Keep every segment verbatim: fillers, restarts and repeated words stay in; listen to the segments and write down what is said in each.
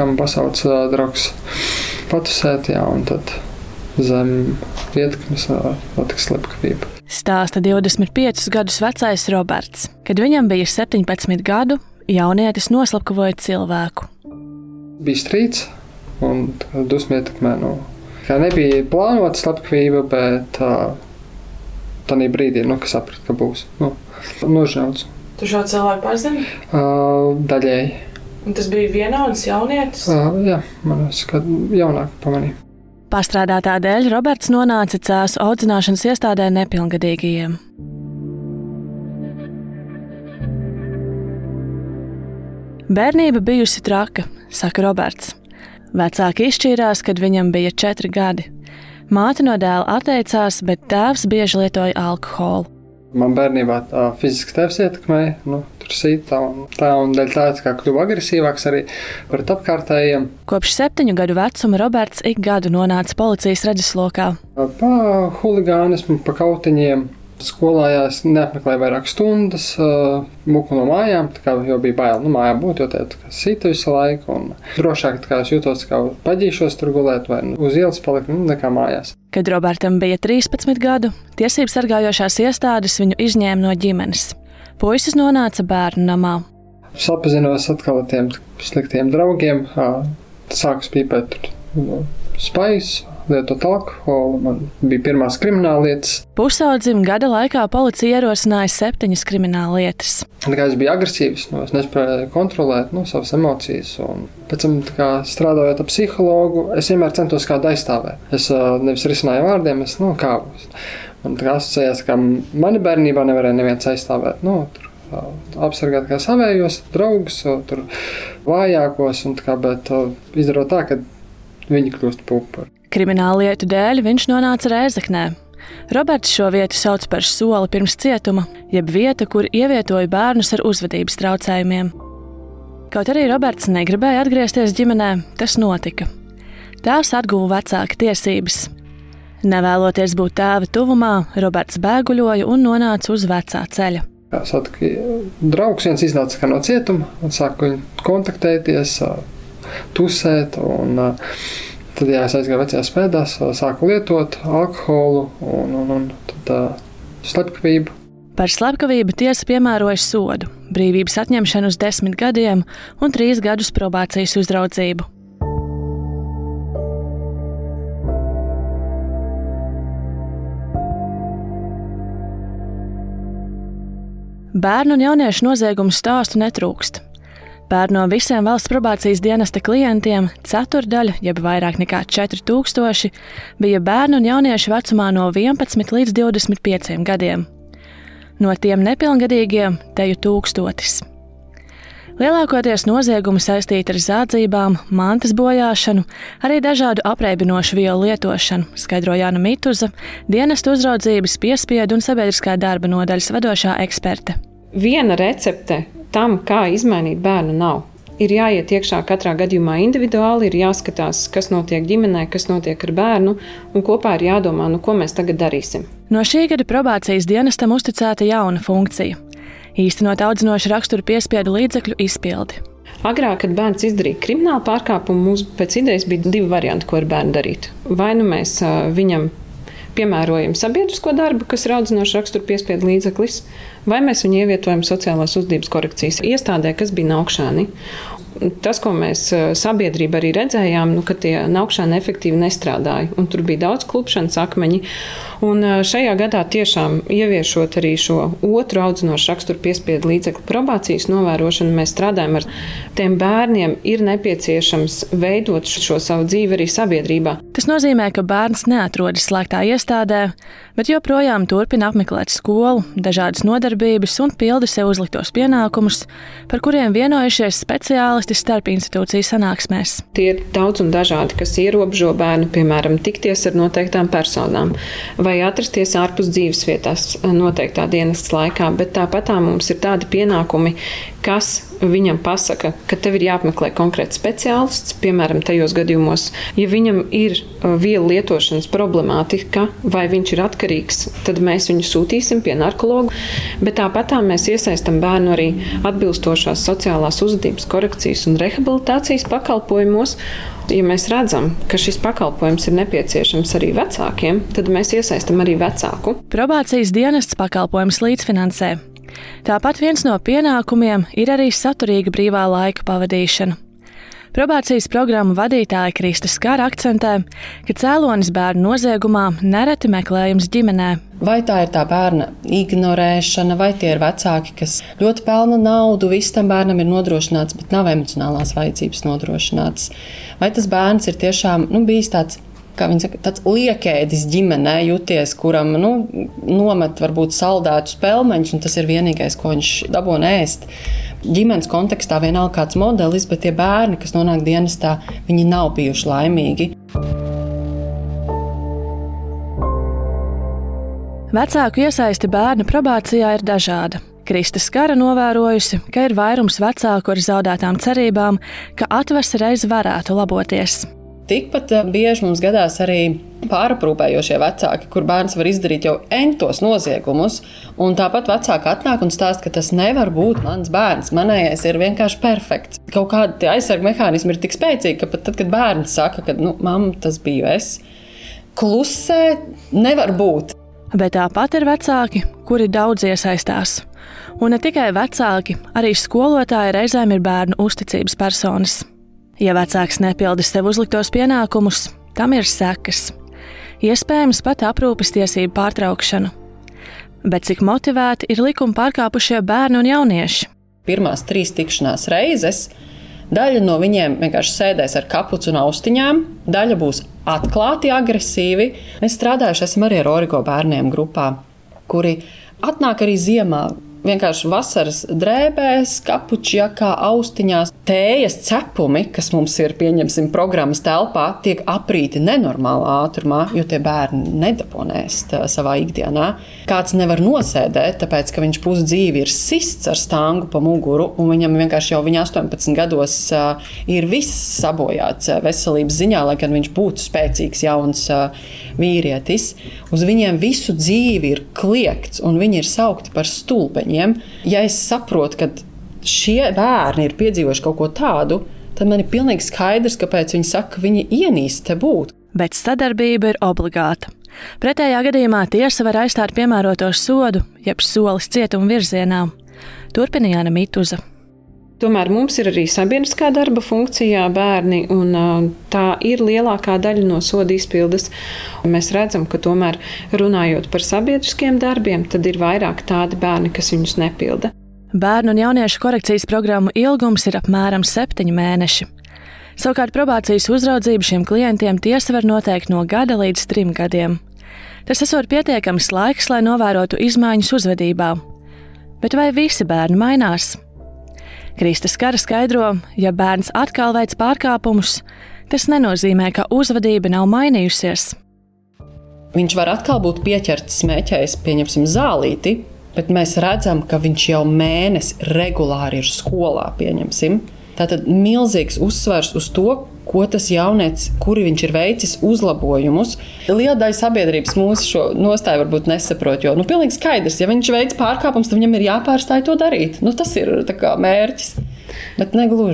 kā man pasauc draugs patusēt, jā, un tad zem ietekmes notiks slepkavība. Stāsta divdesmit piecus gadus vecais Roberts. Kad viņam bija septiņpadsmit gadu, jaunietis noslapkavoja cilvēku. Bija strīds un dusmi ietekmē. Nu, kā nebija plānota slepkavība, bet uh, tādā brīdī, nu, ka saprat, ka būs. Nu, nožņauts. Tu šo cilvēku pazini? Uh, daļēji. Un tas bija vienauds jaunietis? Uh, jā, man liekas, ka jaunāk pamanīja. Pastrādātā dēļ Roberts nonāca Cēsu audzināšanas iestādē nepilngadīgajiem. Bērnība bijusi traka, saka Roberts. Vecāki izšķīrās, kad viņam bija četri gadi. Māte no dēla atteicās, bet tēvs bieži lietoja alkoholu. Man bērnībā tā fiziski tēvs ietekmēja, nu, tur sīt tā un tā, un dēļ tā, kā kļuva agresīvāks arī pret apkārtējiem. Kopš septiņu gadu vecuma Roberts ik gadu nonāca policijas redzeslokā. Pa huligānismu, pa kautiņiem. Skolā es neapmeklēju vairāk stundas, muku no mājām, tā kā jau bija bail, nu, mājā būt, jo tā sita visu laiku, un drošāk tā kā es jūtos, kā paģīšos tur gulēt vai uz ielas palikt, nu, nekā mājās. Kad Robertam bija trīspadsmit gadu, tiesības sargājošās iestādes viņu izņēma no ģimenes. Puisis nonāca bērnu namā. Sapazinos atkal ar tiem sliktiem draugiem, sāku spīpēt spaisu, lietot alkoholu, man bija pirmās krimināllietas. Pusaudzim gada laikā policija ierosināja septiņas krimināllietas. Tā kā es biju agresīvs, nu, es nespēju kontrolēt nu, savas emocijas. Un pēc tam, tā kā strādājot ar psihologu, es vienmēr centos kādu aizstāvēt. Es uh, nevis risināju vārdiem, es nu, kāvos. Man tā kā asociējās, ka mani bērnībā nevarēja neviens aizstāvēt. Nu, tur, uh, apsargāt kā savējos, draugus, uh, tur vājākos, un tā kā, bet uh, izdarot tā, ka viņi kļūst par upuri. Krimināllietu dēļ viņš nonāca Rēzeknē. Roberts šo vietu sauc par soli pirms cietuma, jeb vieta, kur ievietoja bērnus ar uzvedības traucējumiem. Kaut arī Roberts negribēja atgriezties ģimenē, tas notika. Tēvs atguva vecāka tiesības. Nevēloties būt tēva tuvumā, Roberts bēguļoja un nonāca uz vecā ceļa. Saka, draugs viens iznāca no cietuma un sāka viņu kontaktēties, tusēt un tad jā, es aizgāju vecajās pēdās, sāku lietot alkoholu un, un, un tad uh, slepkavību. Par slepkavību tiesa piemēroja sodu, brīvības atņemšanu uz desmit gadiem un trīs gadus probācijas uzraudzību. Bērnu un jauniešu noziegumu stāstu netrūkst. Pēr no visiem valsts probācijas dienesta klientiem ceturdaļa, jeb vairāk nekā četri tūkstoši, bija bērni un jaunieši vecumā no vienpadsmit līdz divdesmit pieciem gadiem. No tiem nepilngadīgiem teju tūkstotis. Lielākoties noziegumi saistīti ar zādzībām, mantas bojāšanu, arī dažādu apreibinošu vielu lietošanu, skaidro Jāna Mituza, dienesta uzraudzības, piespiedu un sabiedriskā darba nodaļas vadošā eksperte. Viena recepte tam, kā izmainīt bērnu, nav. Ir jāiet iekšā katrā gadījumā individuāli, ir jāskatās, kas notiek ģimenē, kas notiek ar bērnu, un kopā ir jādomā, nu, ko mēs tagad darīsim. No šī gada probācijas dienestam uzticēta jauna funkcija – īstenot audzinošu raksturu piespiedu līdzekļu izpildi. Agrāk, kad bērns izdarīja kriminālu pārkāpumu, mums pēc idejas bija divi varianti, ko ar bērnu darīt. Vai nu mēs viņam piemērojam sabiedrisko darbu, kas ir audzinošs raksturu piespiedu līdzeklis, vai mēs viņu ievietojam sociālās uzvedības korekcijas iestādē, kas bija Naukšāni. Tas, ko mēs sabiedrība arī redzējām, nu, ka tie Naukšāni efektīvi nestrādāja, un tur bija daudz klupšanas akmeņi. Un šajā gadā tiešām ieviešot arī šo otru audzinošu raksturu piespiedu līdzekļu probācijas novērošanu, mēs strādājam ar tiem bērniem, ir nepieciešams veidot šo savu dzīvi arī sabiedrībā. Tas nozīmē, ka bērns neatrodas slēgtā iestādē, bet joprojām turpina apmeklēt skolu, dažādas nodarbības un pilda sev uzliktos pienākumus, par kuriem vienojušies speciālisti starp institūciju sanāksmēs. Tie ir daudz un dažādi, kas ierobežo bērnu, piemēram, tikties ar noteiktām personām vai atrasties ārpus dzīvesvietās noteiktā dienestas laikā, bet tāpatā mums ir tādi pienākumi, kas viņam pasaka, ka tev ir jāapmeklē konkrēts speciālists, piemēram, tajos gadījumos, ja viņam ir vielu lietošanas problemātika vai viņš ir atkarīgs, tad mēs viņu sūtīsim pie narkologa, bet tāpat mēs iesaistam bērnu arī atbilstošās sociālās uzvedības korekcijas un rehabilitācijas pakalpojumos. Ja mēs redzam, ka šis pakalpojums ir nepieciešams arī vecākiem, tad mēs iesaistam arī vecāku. Probācijas dienests pakalpojums līdzfinansē. Tāpat viens no pienākumiem ir arī saturīga brīvā laika pavadīšana. Probācijas programmu vadītāja Krista Skara akcentē, ka cēlonis bērnu noziegumā nereti meklējums ģimenē. Vai tā ir tā bērna ignorēšana, vai tie ir vecāki, kas ļoti pelna naudu, viss tam bērnam ir nodrošināts, bet nav emocionālās vajadzības nodrošināts. Vai tas bērns ir tiešām nu, bijis tāds, kā viņi saka, tāds liekēdis ģimenē jūties, kuram nu, nomet varbūt saldētus pelmeņus, un tas ir vienīgais, ko viņš dabūna ēst. Ģimenes kontekstā vienalga kāds modelis, bet tie bērni, kas nonāk dienestā, viņi nav bijuši laimīgi. Vecāku iesaisti bērnu probācijā ir dažāda. Krista Skara novērojusi, ka ir vairums vecāku ar zaudētām cerībām, ka atvese reiz varētu laboties. Tikpat bieži mums gadās arī pāraprūpējošie vecāki, kur bērns var izdarīt jau entos noziegumus, un tāpat vecāki atnāk un stāst, ka tas nevar būt mans bērns, manējais ir vienkārši perfekts. Kaut kādi aizsarga mehānismi ir tik spēcīgi, ka pat tad, kad bērns saka, ka, nu, mamma, tas biju es, klusē nevar būt. Bet tāpat ir vecāki, kuri daudz iesaistās. Un ne tikai vecāki, arī skolotāji reizēm ir bērnu uzticības personas. Ja vecāks nepilda sev uzliktos pienākumus, tam ir sekas. Iespējams pat aprūpes tiesību pārtraukšana. Bet cik motivēti ir likuma pārkāpušie bērni un jaunieši? Pirmās trīs tikšanās reizes daļa no viņiem vienkārši sēdēs ar kapucu un austiņām, daļa būs atklāti agresīvi. Mēs strādājuši esam arī ar Origo bērniem grupā, kuri atnāk arī ziemā. Vienkārši vasaras drēbēs, kapučjakā, austiņās, tējas cepumi, kas mums ir, pieņemsim, programmas telpā, tiek aprīti nenormālā ātrumā, jo tie bērni nedabonēst savā ikdienā. Kāds nevar nosēdēt, tāpēc, ka viņš pusdzīvi ir sists ar stāngu pa muguru, un viņam vienkārši jau viņa astoņpadsmit gados ir viss sabojāts veselības ziņā, lai gan viņš būtu spēcīgs jauns vīrietis. Uz viņiem visu dzīvi ir kliegts, un viņi ir saukti par stulbeņiem. Ja es saprotu, ka šie bērni ir piedzīvojuši kaut ko tādu, tad man ir pilnīgi skaidrs, kāpēc viņi saka, ka viņi ienīst te būt. Bet sadarbība ir obligāta. Pretējā gadījumā tiesa var aizstāt piemēroto sodu, jeb solis cietuma virzienā. Turpina Jāna Mituza. Tomēr mums ir arī sabiedriskā darba funkcijā bērni, un tā ir lielākā daļa no soda izpildes. Mēs redzam, ka tomēr runājot par sabiedriskiem darbiem, tad ir vairāk tādi bērni, kas viņus nepilda. Bērnu un jauniešu korekcijas programmu ilgums ir apmēram septiņi mēneši. Savukārt probācijas uzraudzību šiem klientiem tiesa var noteikt no gada līdz trim gadiem. Tas esot pietiekams laiks, lai novērotu izmaiņas uzvedībā. Bet vai visi bērni mainās? Krista Skara skaidro, ja bērns atkal veic pārkāpumus, tas nenozīmē, ka uzvedība nav mainījusies. Viņš var atkal būt pieķerts smēķējis, pieņemsim zālīti, bet mēs redzam, ka viņš jau mēnesi regulāri ir skolā, pieņemsim. Tātad milzīgs uzsvars uz to, ko tas jaunietis, kuri viņš ir veicis uzlabojumus. Liela daļa sabiedrības mūsu šo nostāju varbūt nesaprot, jo nu, pilnīgi skaidrs, ja viņš veic pārkāpums, tad viņam ir jāpārstāj to darīt. Nu, tas ir tā kā mērķis, bet negluži.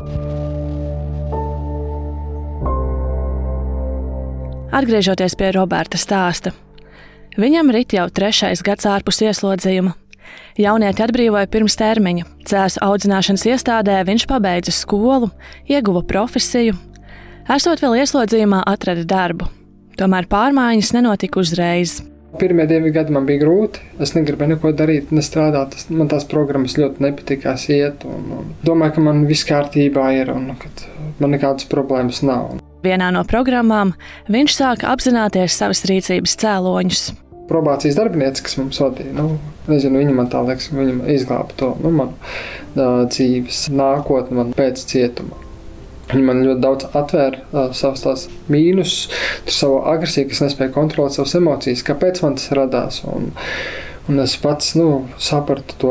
Atgriežoties pie Roberta stāsta. Viņam rit jau trešais gads ārpus ieslodzījuma. Jaunieti atbrīvoja pirms termiņa. Cēsu audzināšanas iestādē viņš pabeidza skolu, ieguva profesiju. Esot vēl ieslodzījumā, atrada darbu. Tomēr pārmaiņas nenotika uzreiz. Pirmie divi gadi man bija grūti. Es negribēju neko darīt, nestrādāt. Man tās programmas ļoti nepatikās iet. Un, un domāju, ka man viss kārtībā ir un ka man nekādas problēmas nav. Vienā no programmām viņš sāka apzināties savas rīcības cēloņus. Probācijas darbiniece, kas mums vadīja, nu, nezinu, viņa man tā liekas, viņa izglāba to, nu, man uh, dzīves nākotni man pēc cietuma. Viņa man ļoti daudz atvēra uh, savus tās mīnusus, savu agresiju, kas nespēja kontrolēt savas emocijas, kāpēc man tas radās. Un, un es pats, nu, sapratu to,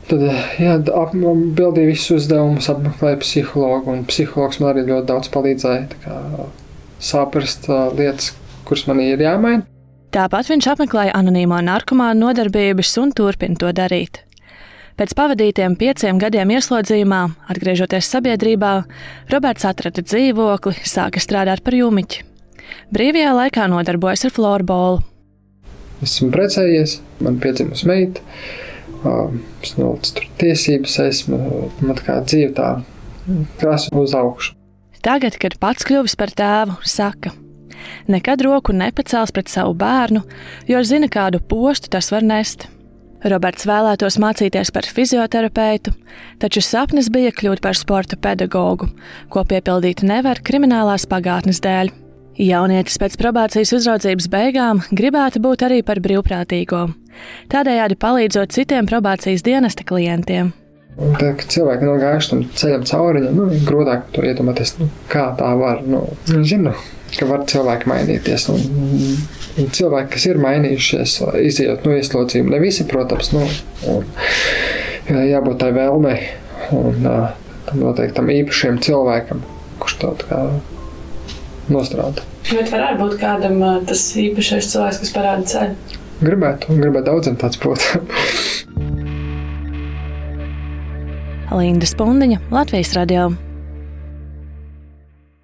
Tad jā, apbildīju visus uzdevumus, apmeklēju psihologu, un psihologs man arī ļoti daudz palīdzēja tā kā saprast lietas, kuras man ir jāmaina. Tāpat viņš apmeklēja anonīmo narkomānu nodarbības un turpina to darīt. Pēc pavadītiem pieciem gadiem ieslodzījumā, atgriežoties sabiedrībā, Roberts atrada dzīvokli, sāka strādāt par jumiķi. Brīvajā laikā nodarbojas ar florbolu. Esmu precējies, man piedzimusi meita, es nolicu tur tiesības, esmu, man kā dzīve tā krasa uz augšu. Tagad, kad pats kļuvis par tēvu, saka, nekad roku nepacels pret savu bērnu, jo zina, kādu postu tas var nest. Roberts vēlētos mācīties par fizioterapeitu, taču sapnis bija kļūt par sporta pedagogu, ko piepildīt nevar kriminālās pagātnes dēļ. Jaunietis pēc probācijas uzraudzības beigām gribētu būt arī par brīvprātīgo, tādējādi palīdzot citiem probācijas dienesta klientiem. Tā, kad cilvēki nav gājuši tam ceļam cauri, nu, grūtāk to iedomāties, nu, kā tā var. Nu, zinu, ka var cilvēki mainīties. Nu, cilvēki, kas ir mainījušies, izejot no ieslodzījuma, ne visi, protams, nu, un jābūt tai vēlmei un tam noteiktam īpašiem cilvēkam, kurš to tā kā nostrādā. Bet varētu būt kādam tas īpašais cilvēks, kas parāda ceļu? Gribētu, un gribētu daudziem tāds būt. Linda Spundiņa, Latvijas radio.